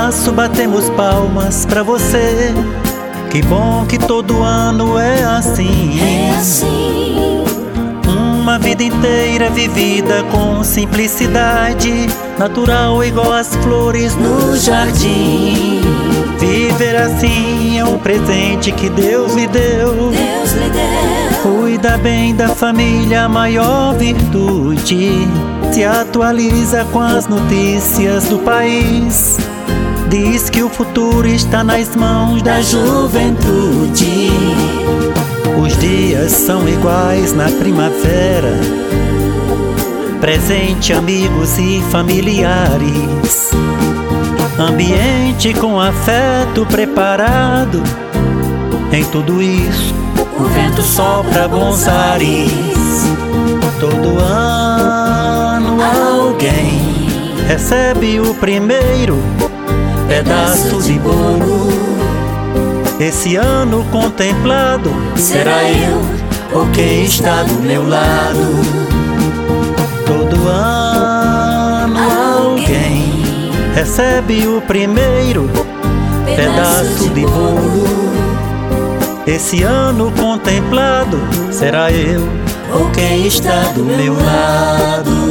março batemos palmas pra você. Que bom que todo ano é assim. É assim. Uma vida inteira vivida com simplicidade, natural igual as flores no jardim. Viver assim é um presente que Deus lhe deu. Deus lhe deu. Cuida bem da família, a maior virtude. Se atualiza com as notícias do país. Diz que o futuro está nas mãos da juventude. Os dias são iguais na primavera. Presente amigos e familiares. Ambiente com afeto preparado. Em tudo isso, O vento sopra bons ares. Todo ano alguém recebe o primeiro pedaço de bolo. Esse ano contemplado será eu ou quem está do meu lado. Todo ano alguém recebe o primeiro pedaço de bolo. Esse ano contemplado será eu ou quem está do meu lado.